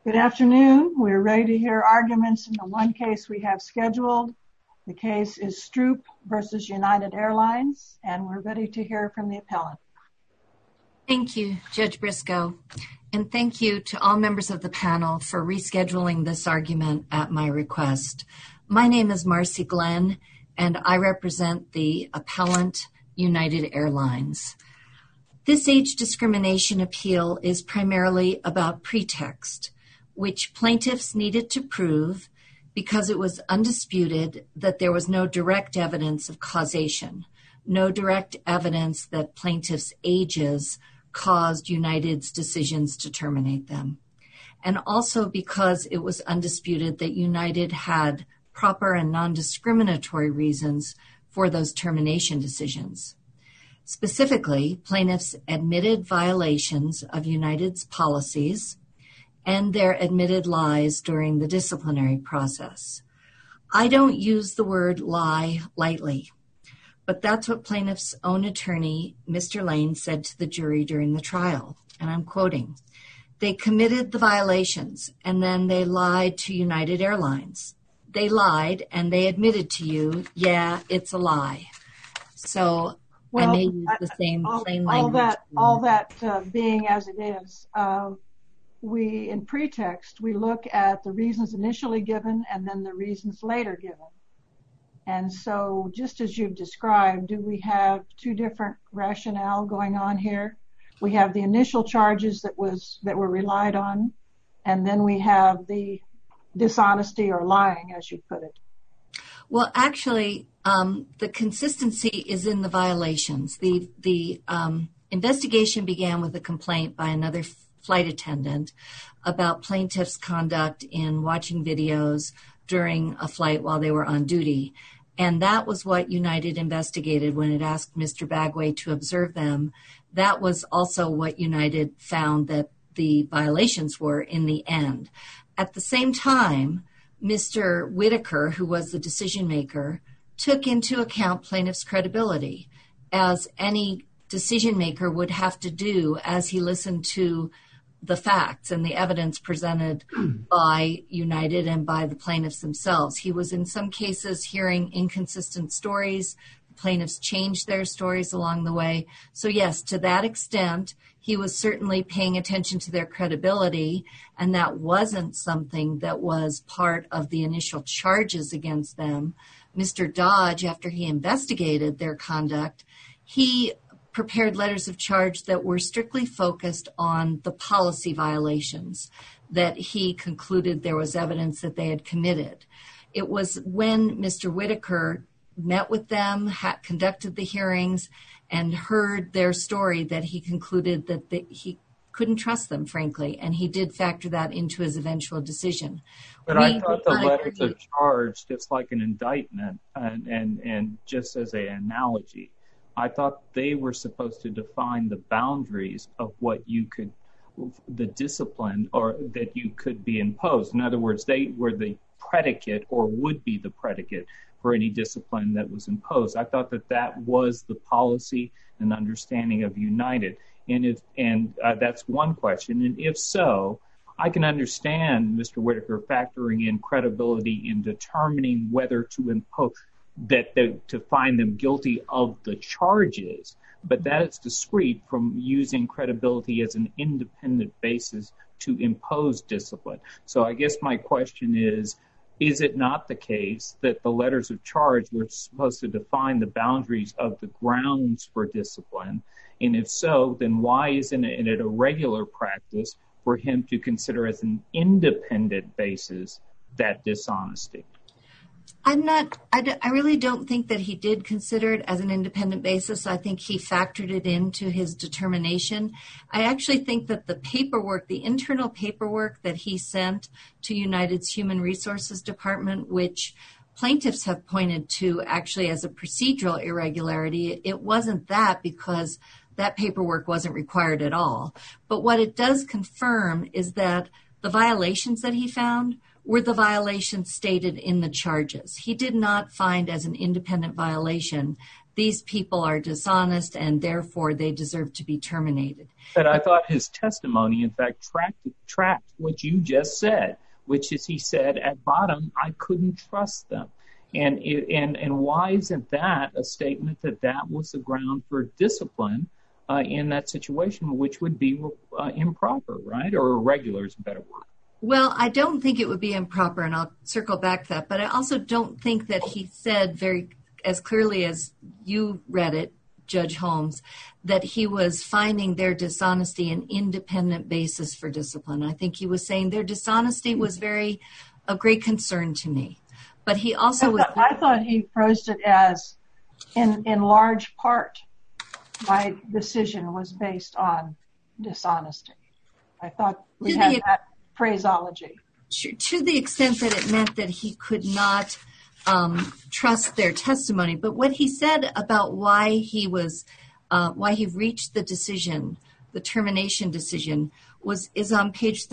Good afternoon. We're ready to hear arguments in the one case we have scheduled. The case is Stroop versus United Airlines, and we're ready to hear from the appellant. Thank you, Judge Briscoe, and thank you to all members of the panel for rescheduling this argument at my request. My name is Marcy Glenn, and I represent the appellant, United Airlines. This age discrimination appeal is primarily about pretext, which plaintiffs needed to prove because it was undisputed that there was no direct evidence of causation, no direct evidence that plaintiffs' ages caused United's decisions to terminate them, and also because it was undisputed that United had proper and non-discriminatory reasons for those termination decisions. Specifically, plaintiffs admitted violations of United's policies and their admitted lies during the disciplinary process. I don't use the word lie lightly, but that's what plaintiff's own attorney, Mr. Lane, said to the jury during the trial, and I'm quoting, "They committed the violations and then they lied to United Airlines. They lied and they admitted to you, yeah, it's a lie." So I may use the same plain language. All that being as it is, in pretext, we look at the reasons initially given and then the reasons later given. And so just as you've described, do we have two different rationale going on here? We have the initial charges that were relied on, and then we have the dishonesty or lying, as you put it. Well, actually, the consistency is in the violations. The investigation began with a complaint by another flight attendant about plaintiffs' conduct in watching videos during a flight while they were on duty. And that was what United investigated when it asked Mr. Bagway to observe them. That was also what United found that the violations were in the end. At the same time, Mr. Whitaker, who was the decision maker, took into account plaintiff's credibility, as any decision maker would have to do as he listened to the facts and the evidence presented by United and by the plaintiffs themselves. He was in some cases hearing inconsistent stories. The plaintiffs changed their stories along the way. So yes, to that extent, he was certainly paying attention to their credibility, and that wasn't something that was part of the initial charges against them. Mr. Dodge, after he investigated their conduct, he prepared letters of charge that were strictly focused on the policy violations that he concluded there was evidence that they had committed. It was when Mr. Whitaker met with them, conducted the hearings, and heard their story that he concluded that he couldn't trust them, frankly, and he did factor that into his eventual decision. But I thought the letters of charge, just like an indictment, and just as an analogy, I thought they were supposed to define the boundaries of what you could, the discipline, or that you could be imposed. In other words, they were the predicate or would be the predicate for any discipline that was imposed. I thought that was the policy and understanding of United. And that's one question. And if so, I can understand Mr. Whitaker factoring in credibility in determining whether to impose to find them guilty of the charges, but that is discrete from using credibility as an independent basis to impose discipline. So I guess my question is it not the case that the letters of charge were supposed to define the boundaries of the grounds for discipline? And if so, then why isn't it a regular practice for him to consider as an independent basis that dishonesty? I really don't think that he did consider it as an independent basis. I think he factored it into his determination. I actually think that the paperwork, the internal paperwork that he sent to United's Human Resources Department, which plaintiffs have pointed to actually as a procedural irregularity, it wasn't that because that paperwork wasn't required at all. But what it does confirm is that the violations that he found were the violations stated in the charges. He did not find as an independent violation these people are dishonest and therefore they deserve to be terminated. But I thought his testimony, in fact, tracked what you just said, which is he said at bottom, I couldn't trust them. And why isn't that a statement that was the ground for discipline in that situation, which would be improper, right? Or irregular is a better word. Well, I don't think it would be improper, and I'll circle back to that. But I also don't think that he said very as clearly as you read it, Judge Holmes, that he was finding their dishonesty an independent basis for discipline. I think he was saying their dishonesty was of great concern to me. But he also I thought he phrased it as, in large part, my decision was based on dishonesty. I thought we had that phraseology. To the extent that it meant that he could not trust their testimony. But what he said about why he reached the decision, the termination decision, is on page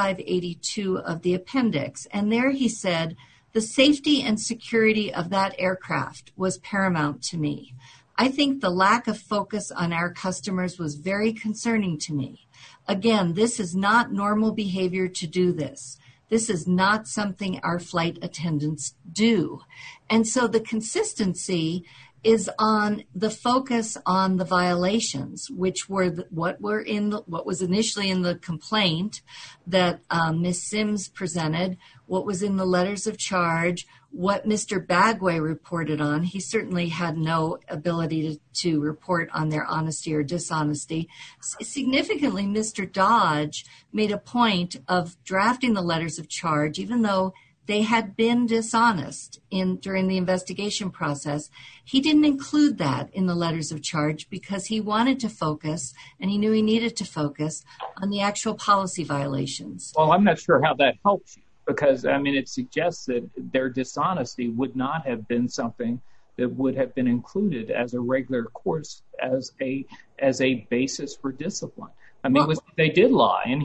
3582 of the appendix. And there he said, the safety and security of that aircraft was paramount to me. I think the lack of focus on our customers was very concerning to me. Again, this is not normal behavior to do this. This is not something our flight attendants do. And so the consistency is on the focus on the violations, which were what was initially in the complaint that Ms. Sims presented, what was in the letters of charge, what Mr. Bagway reported on. He certainly had no ability to report on their honesty or dishonesty. Significantly, Mr. Dodge made a point of drafting the letters of charge, even though they had been dishonest during the investigation process. He didn't include that in the letters of charge because he wanted to focus, and he knew he needed to focus, on the actual policy violations. Well, I'm not sure how that helps you because, it suggests that their dishonesty would not have been something that would have been included as a regular course as a basis for discipline. They did lie, and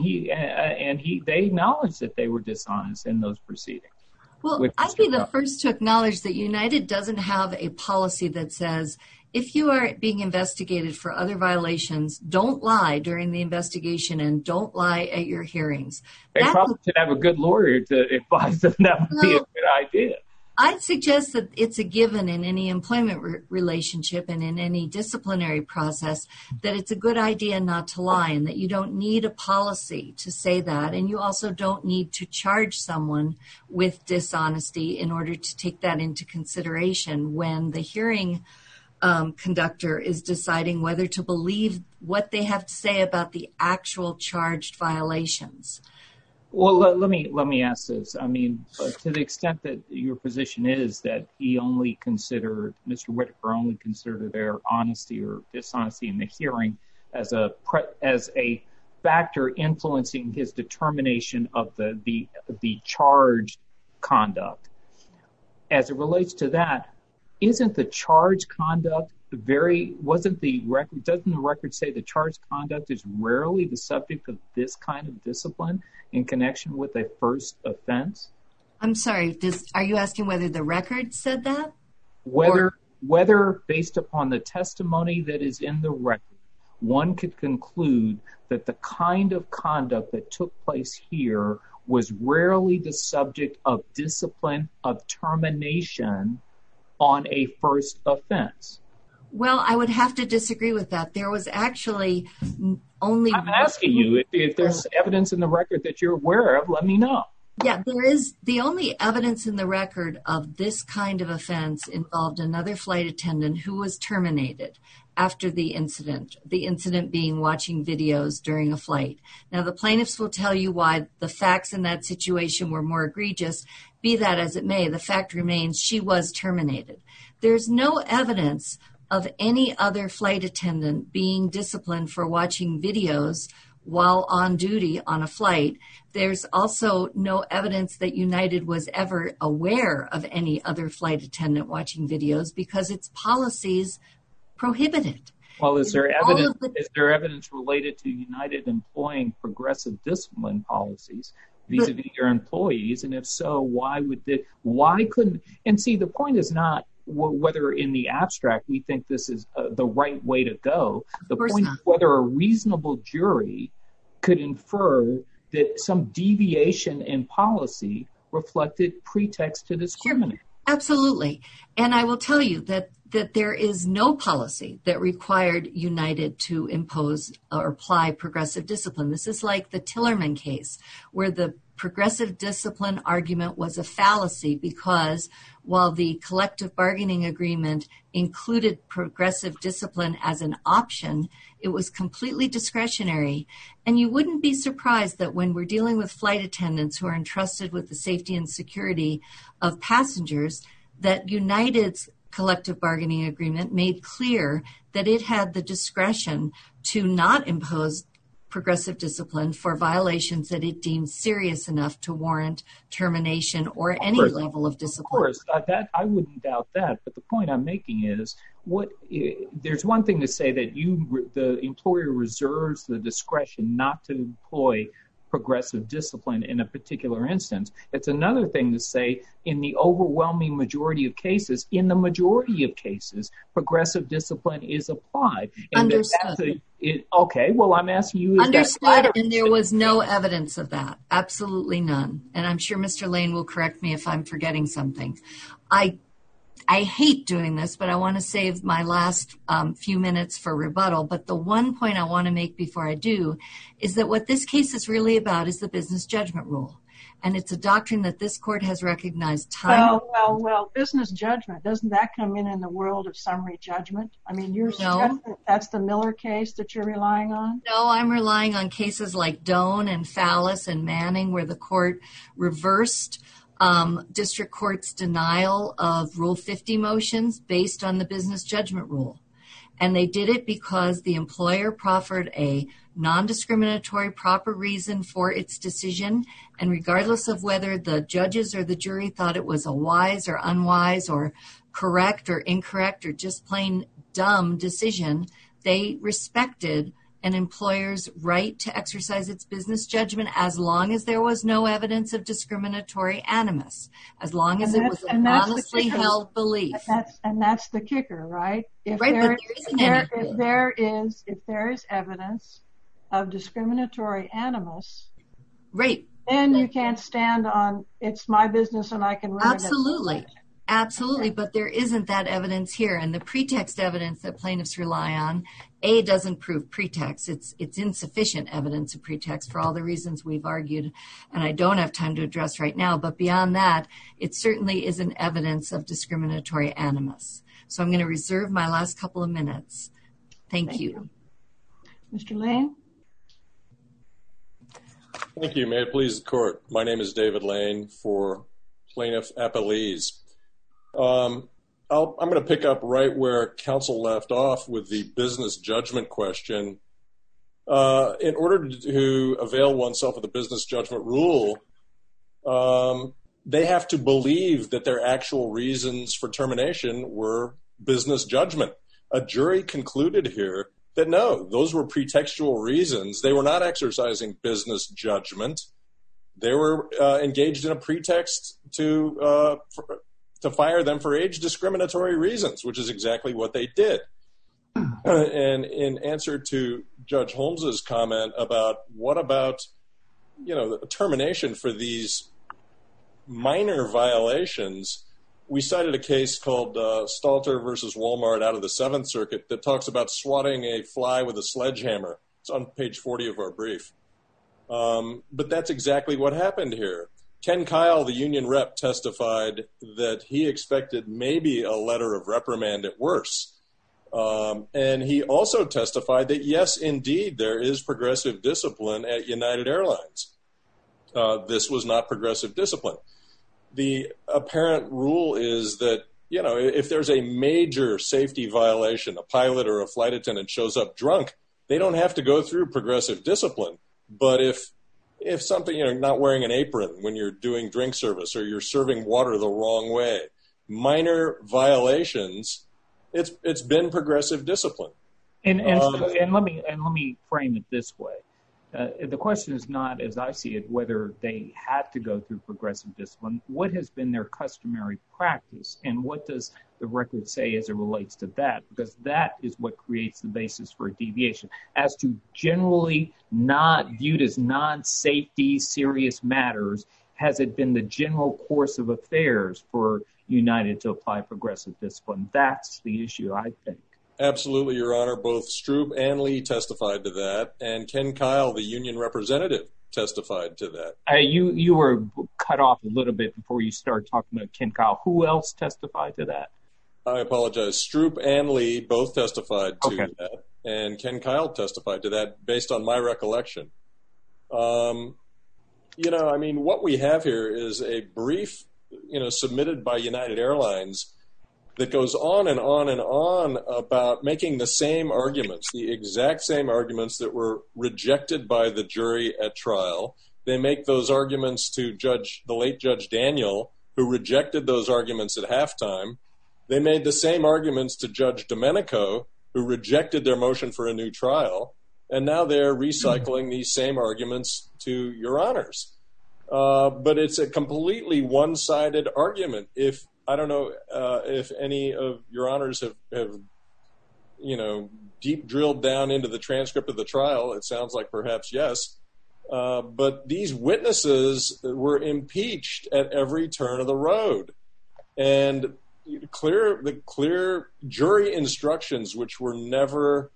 they acknowledged that they were dishonest in those proceedings. Well, I'd be the first to acknowledge that United doesn't have a policy that says, if you are being investigated for other violations, don't lie during the investigation and don't lie at your hearings. They probably should have a good lawyer to advise them that would be a good idea. I'd suggest that it's a given in any employment relationship and in any disciplinary process that it's a good idea not to lie and that you don't need a policy to say that. And you also don't need to charge someone with dishonesty in order to take that into consideration when the hearing conductor is deciding whether to believe what they have to say about the actual charged violations. Well, let me ask this. To the extent that your position is that Mr. Whitaker only considered their honesty or dishonesty in the hearing as a factor influencing his determination of the charged conduct. As it relates to that, isn't the charged conduct doesn't the record say the charged conduct is rarely the subject of this kind of discipline in connection with a first offense? I'm sorry, are you asking whether the record said that? Whether based upon the testimony that is in the record, one could conclude that the kind of conduct that took place here was rarely the subject of discipline, of termination on a first offense. Well, I would have to disagree with that. There was actually only... I'm asking you, if there's evidence in the record that you're aware of, let me know. Yeah, there is. The only evidence in the record of this kind of offense involved another flight attendant who was terminated after the incident being watching videos during a flight. Now, the plaintiffs will tell you why the facts in that situation were more egregious. Be that as it may, the fact remains she was terminated. There's no evidence of any other flight attendant being disciplined for watching videos while on duty on a flight. There's also no evidence that United was ever aware of any other flight attendant watching videos because its policies prohibit it. Well, is there evidence related to United employing progressive discipline policies vis-a-vis your employees? And if so, why couldn't? And see, the point is not whether in the abstract we think this is the right way to go. The point not. is whether a reasonable jury could infer that some deviation in policy reflected pretext to discriminate. Absolutely. And I will tell you that there is no policy that required United to impose or apply progressive discipline. This is like the Tillerman case, where the progressive discipline argument was a fallacy because while the collective bargaining agreement included progressive discipline as an option, it was completely discretionary. And you wouldn't be surprised that when we're dealing with flight attendants who are entrusted with the safety and security of passengers, that United's collective bargaining agreement made clear that it had the discretion to not impose progressive discipline for violations that it deemed serious enough to warrant termination or any level of discipline. Of course, that I wouldn't doubt that. But the point I'm making is, there's one thing to say that the employer reserves the discretion not to employ progressive discipline in a particular instance. It's another thing to say in the overwhelming majority of cases, progressive discipline is applied. And understood. Okay, well, I'm asking you. Understood, and there was no evidence of that. Absolutely none. And I'm sure Mr. Lane will correct me if I'm forgetting something. I hate doing this, but I want to save my last few minutes for rebuttal. But the one point I want to make before I do is that what this case is really about is the business judgment rule. And it's a doctrine that this court has recognized time. Well, business judgment, doesn't that come in the world of summary judgment? I mean, that's the Miller case that you're relying on? No, I'm relying on cases like Doan and Fallis and Manning, where the court reversed district court's denial of Rule 50 motions based on the business judgment rule. And they did it because the employer proffered a non-discriminatory proper reason for its decision. And regardless of whether the judges or the jury thought it was a wise or unwise or correct or incorrect or just plain dumb decision, they respected an employer's right to exercise its business judgment as long as there was no evidence of discriminatory animus, as long as it was an honestly held belief. And that's the kicker, right? If there is evidence of discriminatory animus, right, then you can't stand on it's my business and I can run it. Absolutely, but there isn't that evidence here. And the pretext evidence that plaintiffs rely on, A, doesn't prove pretext. It's insufficient evidence of pretext for all the reasons we've argued, and I don't have time to address right now. But beyond that, it certainly isn't evidence of discriminatory animus. So I'm going to reserve my last couple of minutes. Thank you. Mr. Lane? Thank you. May it please the court. My name is David Lane for Plaintiff Appellees. I'm going to pick up right where counsel left off with the business judgment question. In order to avail oneself of the business judgment rule, they have to believe that their actual reasons for termination were business judgment. A jury concluded here that no, those were pretextual reasons. They were not exercising business judgment. They were engaged in a pretext to fire them for age discriminatory reasons, which is exactly what they did. And in answer to Judge Holmes's comment about what about, the termination for these minor violations, we cited a case called Stalter versus Walmart out of the Seventh Circuit that talks about swatting a fly with a sledgehammer. It's on page 40 of our brief. But that's exactly what happened here. Ken Kyle, the union rep, testified that he expected maybe a letter of reprimand at worst. And he also testified that, yes, indeed, there is progressive discipline at United Airlines. This was not progressive discipline. The apparent rule is that, if there's a major safety violation, a pilot or a flight attendant shows up drunk, they don't have to go through progressive discipline. But if something, not wearing an apron when you're doing drink service or you're serving water the wrong way, minor violations, it's been progressive discipline. And let me frame it this way. The question is not, as I see it, whether they had to go through progressive discipline. What has been their customary practice, and what does the record say as it relates to that? Because that is what creates the basis for a deviation. As to generally not viewed as non-safety serious matters, has it been the general course of affairs for United to apply progressive discipline? That's the issue, I think. Absolutely, Your Honor. Both Stroop and Lee testified to that, and Ken Kyle, the union representative, testified to that. You were cut off a little bit before you started talking about Ken Kyle. Who else testified to that? I apologize. Stroop and Lee both testified to that, and Ken Kyle testified to that based on my recollection. What we have here is a brief, submitted by United Airlines that goes on and on and on about making the same arguments, the exact same arguments that were rejected by the jury at trial. They make those arguments to the late Judge Daniel, who rejected those arguments at halftime. They made the same arguments to Judge Domenico, who rejected their motion for a new trial. And now they're recycling these same arguments to Your Honors. But it's a completely one-sided argument. I don't know if any of Your Honors have deep drilled down into the transcript of the trial. It sounds like perhaps yes. But these witnesses were impeached at every turn of the road. And the clear jury instructions, which were never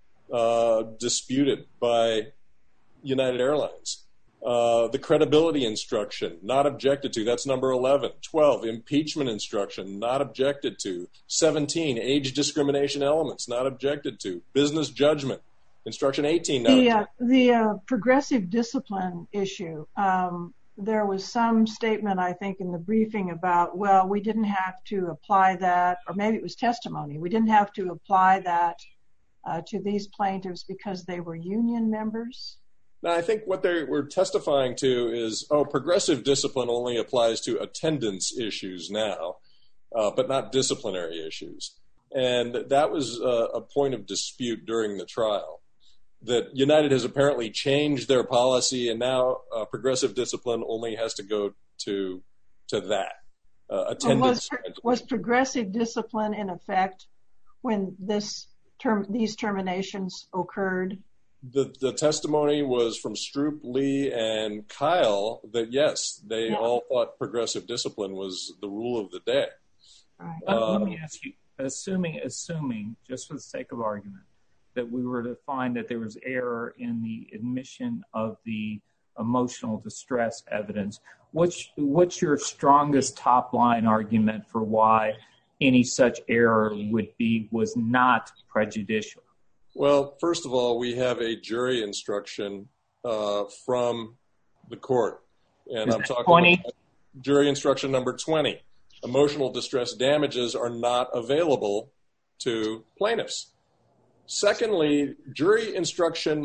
disputed by United Airlines. The credibility instruction, not objected to. That's number 11. 12, impeachment instruction, not objected to. 17, age discrimination elements, not objected to. Business judgment, instruction 18. The progressive discipline issue, there was some statement, I think, in the briefing about, well, we didn't have to apply that, or maybe it was testimony. We didn't have to apply that to these plaintiffs because they were union members. Now, I think what they were testifying to is, progressive discipline only applies to attendance issues now, but not disciplinary issues. And that was a point of dispute during the trial, that United has apparently changed their policy, and now progressive discipline only has to go to that. Attendance. Was progressive discipline in effect when these terminations occurred? The testimony was from Stroop, Lee, and Kyle that, yes, they all thought progressive discipline was the rule of the day. Right. Let me ask you, assuming, just for the sake of argument, that we were to find that there was error in the admission of the emotional distress evidence, what's your strongest top-line argument for why any such error was not prejudicial? Well, first of all, we have a jury instruction from the court. And I'm talking 20? about jury instruction number 20. Emotional distress damages are not available to plaintiffs. Secondly, jury instruction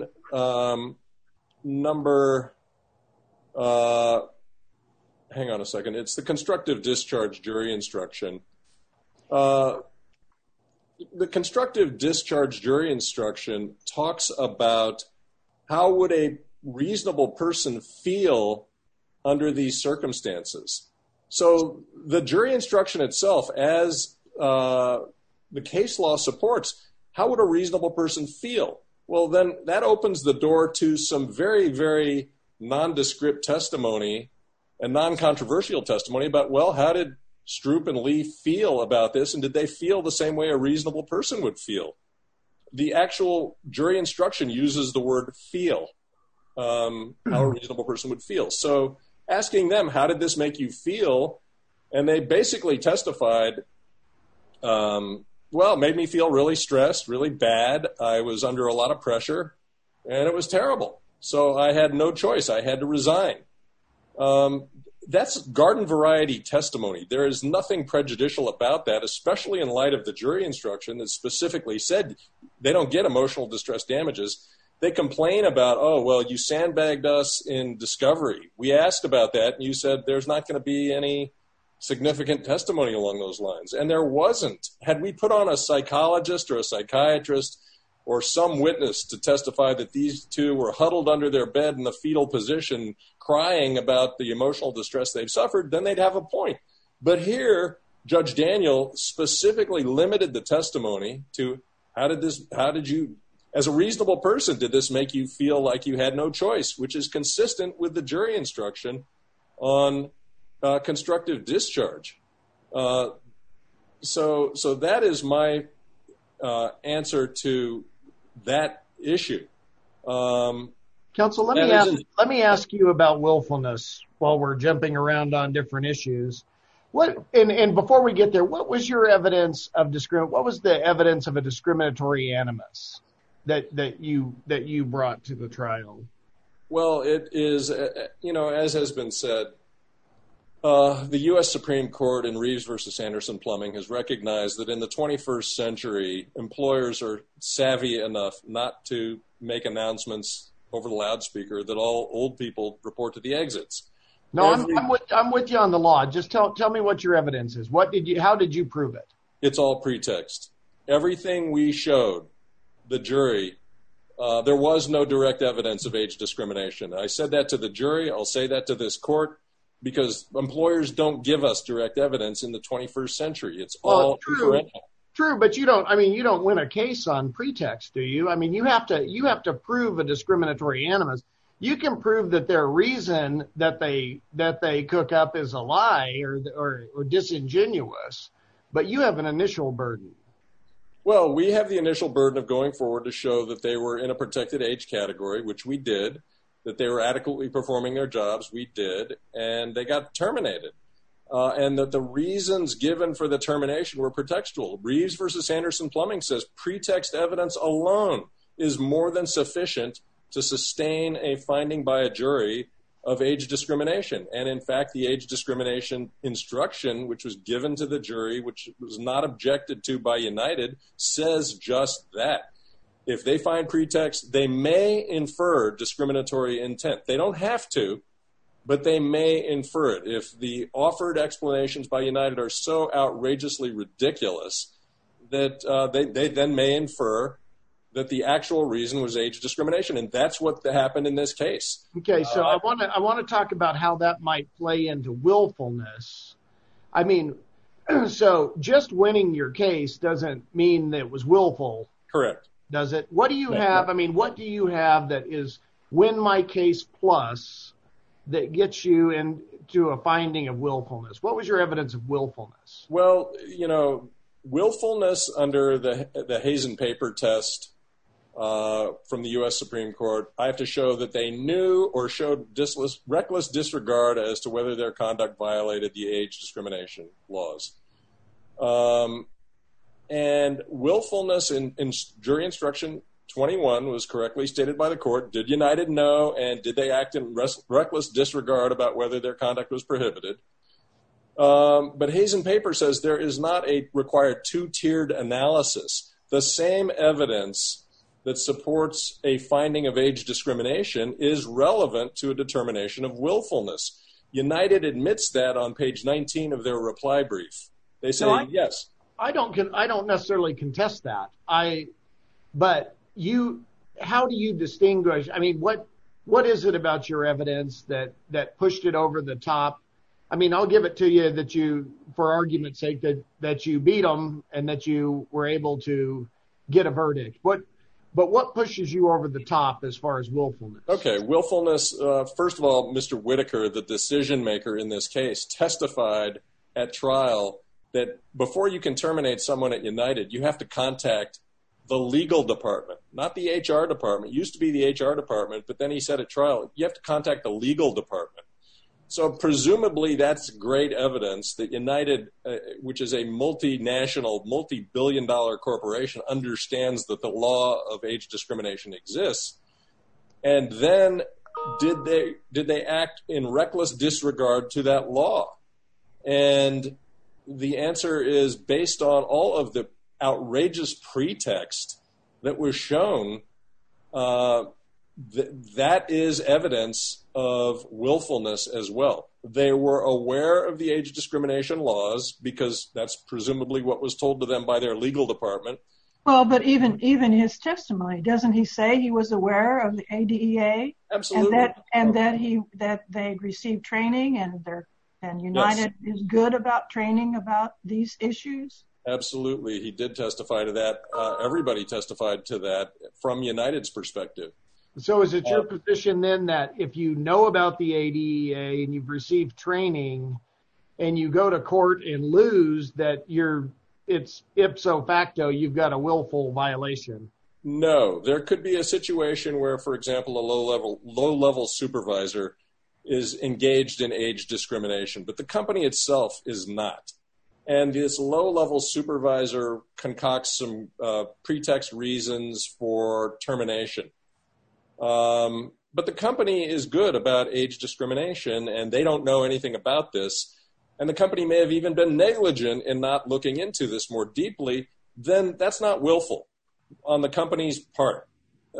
number, hang on a second, it's the constructive discharge jury instruction. The constructive discharge jury instruction talks about how would a reasonable person feel under these circumstances. So the jury instruction itself, as the case law supports, how would a reasonable person feel? Well, then that opens the door to some very, very nondescript testimony and non-controversial testimony about, well, how did Stroop and Lee feel about this, and did they feel the same way a reasonable person would feel? The actual jury instruction uses the word feel, how a reasonable person would feel. So asking them, how did this make you feel? And they basically testified, well, it made me feel really stressed, really bad. I was under a lot of pressure, and it was terrible. So I had no choice. I had to resign. That's garden variety testimony. There is nothing prejudicial about that, especially in light of the jury instruction that specifically said they don't get emotional distress damages. They complain about, oh, well, you sandbagged us in discovery. We asked about that, and you said there's not going to be any significant testimony along those lines. And there wasn't. Had we put on a psychologist or a psychiatrist or some witness to testify that these two were huddled under their bed in the fetal position crying about the emotional distress they've suffered, then they'd have a point. But here, Judge Daniel specifically limited the testimony to how did you, as a reasonable person, did this make you feel like you had no choice, which is consistent with the jury instruction on constructive discharge. So that is my answer to that issue. Counsel, let me ask you about willfulness while we're jumping around on different issues. And before we get there, what was your evidence of what was the evidence of a discriminatory animus that you brought to the trial? Well, it is, as has been said, the U.S. Supreme Court in Reeves versus Anderson Plumbing has recognized that in the 21st century, employers are savvy enough not to make announcements over the loudspeaker that all old people report to the exits. No, I'm with you on the law. Just tell me what your evidence is. How did you prove it? It's all pretext. Everything we showed the jury, there was no direct evidence of age discrimination. I said that to the jury. I'll say that to this court, because employers don't give us direct evidence in the 21st century. It's all inferential. True, but you don't win a case on pretext, do you? I mean, you have to prove a discriminatory animus. You can prove that their reason that they cook up is a lie or disingenuous, but you have an initial burden. Well, we have the initial burden of going forward to show that they were in a protected age category, which we did, that they were adequately performing their jobs, we did, and they got terminated. And that the reasons given for the termination were pretextual. Reeves versus Anderson Plumbing says pretext evidence alone is more than sufficient to sustain a finding by a jury of age discrimination. And in fact, the age discrimination instruction, which was given to the jury, which was not objected to by United, says just that. If they find pretext, they may infer discriminatory intent. They don't have to, but they may infer it. If the offered explanations by United are so outrageously ridiculous that they then may infer that the actual reason was age discrimination, and that's what happened in this case. Okay, so I want to talk about how that might play into willfulness. I mean, so just winning your case doesn't mean that it was willful. Correct. Does it? What do you have? I mean, what do you have that is win my case plus that gets you into a finding of willfulness? What was your evidence of willfulness? Well, willfulness under the Hazen paper test from the U.S. Supreme Court, I have to show that they knew or showed reckless disregard as to whether their conduct violated the age discrimination laws. And willfulness in jury instruction 21 was correctly stated by the court. Did United know, and did they act in reckless disregard about whether their conduct was prohibited? But Hazen paper says there is not a required two-tiered analysis. The same evidence that supports a finding of age discrimination is relevant to a determination of willfulness. United admits that on page 19 of their reply brief. They say yes. I don't necessarily contest that. How do you distinguish? I mean, what is it about your evidence that pushed it over the top? I mean, I'll give it to you that you, for argument's sake, that you beat them and that you were able to get a verdict. But what pushes you over the top as far as willfulness? Okay, willfulness. First of all, Mr. Whitaker, the decision maker in this case, testified at trial that before you can terminate someone at United, you have to contact the legal department, not the HR department. It used to be the HR department, but then he said at trial, you have to contact the legal department. So presumably that's great evidence that United, which is a multinational, multi-billion-dollar corporation, understands that the law of age discrimination exists. And then did they act in reckless disregard to that law? And the answer is, based on all of the outrageous pretext that was shown, that is evidence of willfulness as well. They were aware of the age discrimination laws because that's presumably what was told to them by their legal department. Well, but even his testimony, doesn't he say he was aware of the ADEA? Absolutely. And that they received training and United is good about training about these issues? Absolutely. He did testify to that. Everybody testified to that from United's perspective. So is it your position then that if you know about the ADEA and you've received training and you go to court and lose, that it's ipso facto, you've got a willful violation? No, there could be a situation where, for example, a low-level supervisor is engaged in age discrimination, but the company itself is not. And this low-level supervisor concocts some pretext reasons for termination. But the company is good about age discrimination, and they don't know anything about this. And the company may have even been negligent in not looking into this more deeply. Then that's not willful on the company's part.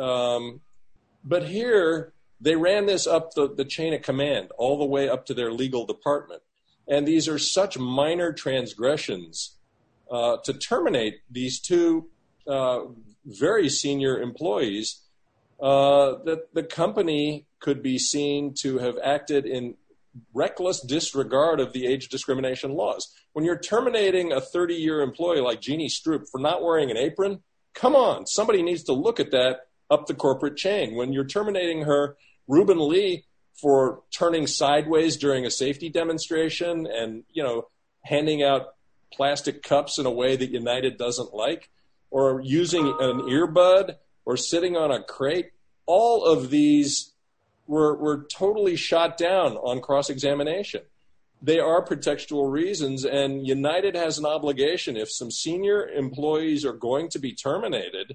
But here, they ran this up the chain of command all the way up to their legal department. And these are such minor transgressions to terminate these two very senior employees that the company could be seen to have acted in reckless disregard of the age discrimination laws. When you're terminating a 30-year employee like Jeannie Stroop for not wearing an apron, come on, somebody needs to look at that up the corporate chain. When you're terminating her, Reuben Lee, for turning sideways during a safety demonstration and, handing out plastic cups in a way that United doesn't like, or using an earbud, or sitting on a crate, all of these were totally shot down on cross-examination. They are pretextual reasons, and United has an obligation. If some senior employees are going to be terminated,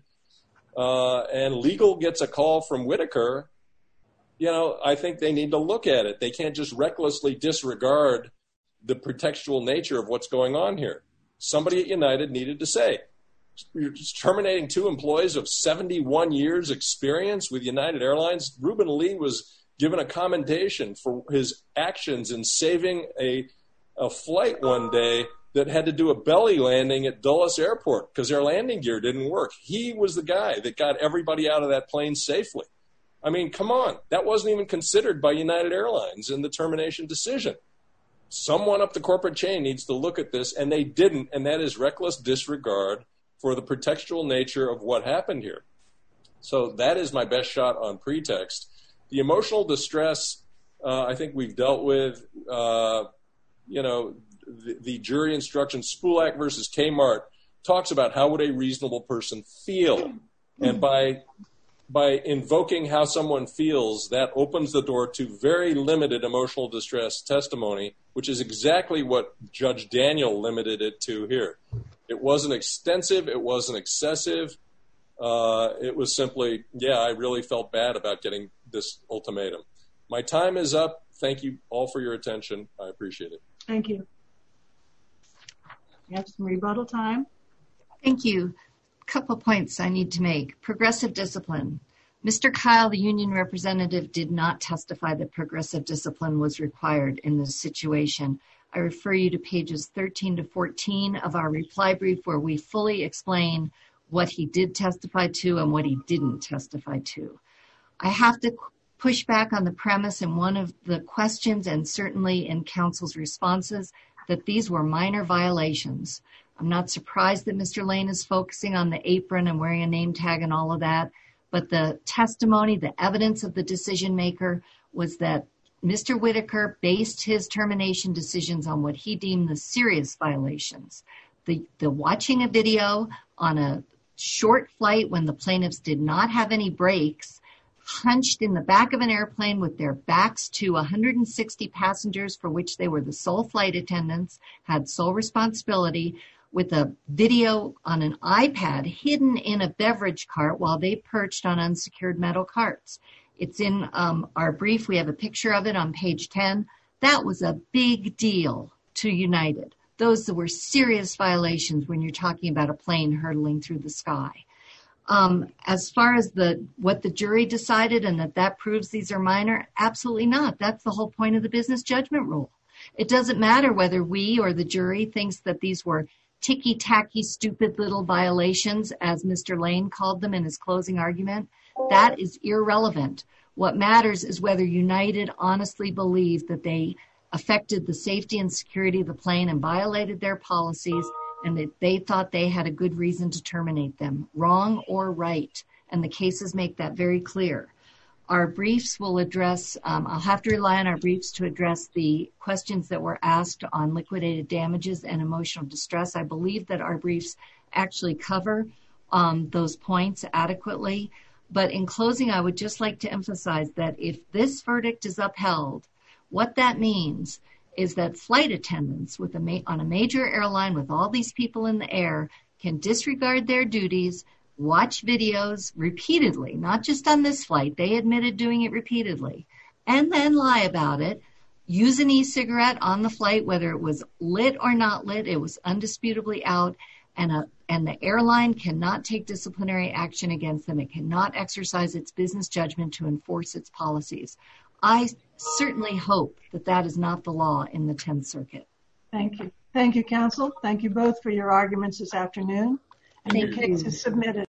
and legal gets a call from Whitaker, I think they need to look at it. They can't just recklessly disregard the pretextual nature of what's going on here. Somebody at United needed to say, you're just terminating two employees of 71 years experience with United Airlines. Reuben Lee was given a commendation for his actions in saving a flight one day that had to do a belly landing at Dulles Airport because their landing gear didn't work. He was the guy that got everybody out of that plane safely. I mean, come on. That wasn't even considered by United Airlines in the termination decision. Someone up the corporate chain needs to look at this, and they didn't, and that is reckless disregard for the pretextual nature of what happened here. So that is my best shot on pretext. The emotional distress, I think we've dealt with, the jury instruction, Spulak versus Kmart, talks about how would a reasonable person feel. And by invoking how someone feels, that opens the door to very limited emotional distress testimony, which is exactly what Judge Daniel limited it to here. It wasn't extensive. It wasn't excessive. It was simply, I really felt bad about getting this ultimatum. My time is up. Thank you all for your attention. I appreciate it. Thank you. You have some rebuttal time. Thank you. A couple points I need to make. Progressive discipline. Mr. Kyle, the union representative, did not testify that progressive discipline was required in this situation. I refer you to pages 13 to 14 of our reply brief where we fully explain what he did testify to and what he didn't testify to. I have to push back on the premise in one of the questions and certainly in counsel's responses that these were minor violations. I'm not surprised that Mr. Lane is focusing on the apron and wearing a name tag and all of that, but the testimony, the evidence of the decision maker was that Mr. Whitaker based his termination decisions on what he deemed the serious violations. The watching a video on a short flight when the plaintiffs did not have any brakes, hunched in the back of an airplane with their backs to 160 passengers for which they were the sole flight attendants, had sole responsibility, with a video on an iPad hidden in a beverage cart while they perched on unsecured metal carts. It's in our brief. We have a picture of it on page 10. That was a big deal to United. Those were serious violations when you're talking about a plane hurtling through the sky. As far as what the jury decided and that proves these are minor, absolutely not. That's the whole point of the business judgment rule. It doesn't matter whether we or the jury thinks that these were ticky-tacky, stupid little violations, as Mr. Lane called them in his closing argument, that is irrelevant. What matters is whether United honestly believed that they affected the safety and security of the plane and violated their policies, and that they thought they had a good reason to terminate them, wrong or right. And the cases make that very clear. Our briefs will address, I'll have to rely on our briefs to address the questions that were asked on liquidated damages and emotional distress. I believe that our briefs actually cover those points adequately. But in closing, I would just like to emphasize that if this verdict is upheld, what that means is that flight attendants on a major airline with all these people in the air can disregard their duties, watch videos repeatedly, not just on this flight, they admitted doing it repeatedly, and then lie about it, use an e-cigarette on the flight, whether it was lit or not lit, it was undisputably out, and the airline cannot take disciplinary action against them. It cannot exercise its business judgment to enforce its policies. I certainly hope that that is not the law in the 10th Circuit. Thank you. Thank you, counsel. Thank you both for your arguments this afternoon. And the case is submitted.